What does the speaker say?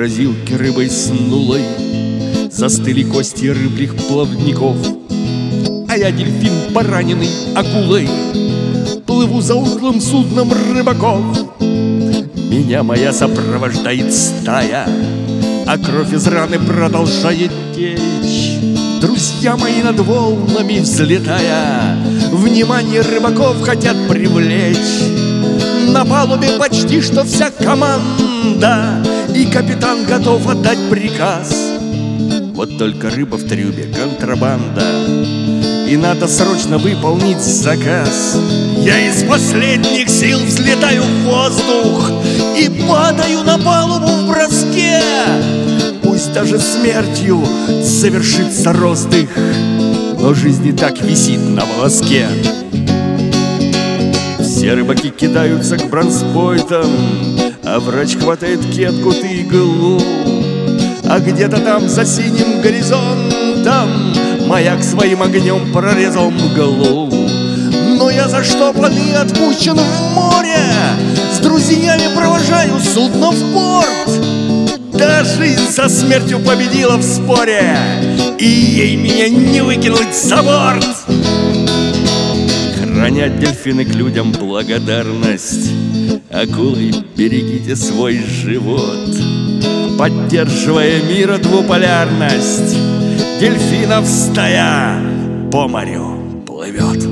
морозилке рыбой снулой застыли кости рыбьих плавников, а я дельфин, пораненный акулой, плыву за утлым судном рыбаков. Меня моя сопровождает стая, а кровь из раны продолжает течь. Друзья мои, над волнами взлетая, внимание рыбаков хотят привлечь. На палубе почти что вся команда, и капитан готов отдать приказ. Вот только рыба в трюме контрабанда, и надо срочно выполнить заказ. Я из последних сил взлетаю в воздух и падаю на палубу в броске. Пусть даже смертью завершится роздых, но жизнь и так висит на волоске. Все рыбаки кидаются к бронспойтам, а врач хватает кетку и иглу. А где-то там за синим горизонтом маяк своим огнем прорезал мглу. Но я заштопан и отпущен в море, с друзьями провожаю судно в порт. Да, жизнь со смертью победила в споре, и ей меня не выкинуть за борт. Хранят дельфины к людям благодарность, акулы, берегите свой живот. Поддерживая мира двуполярность, дельфинов стая по морю плывет.